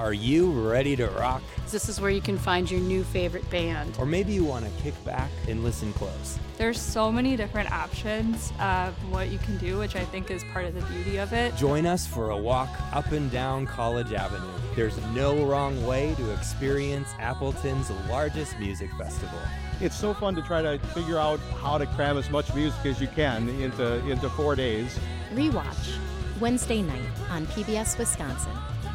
Are you ready to rock? This is where you can find your new favorite band. Or maybe you want to kick back and listen close. There's so many different options of what you can do, which I think is part of the beauty of it. Join us for a walk up and down College Avenue. There's no wrong way to experience Appleton's largest music festival. It's so fun to try to figure out how to cram as much music as you can into 4 days. Rewatch, Wednesday night on PBS Wisconsin.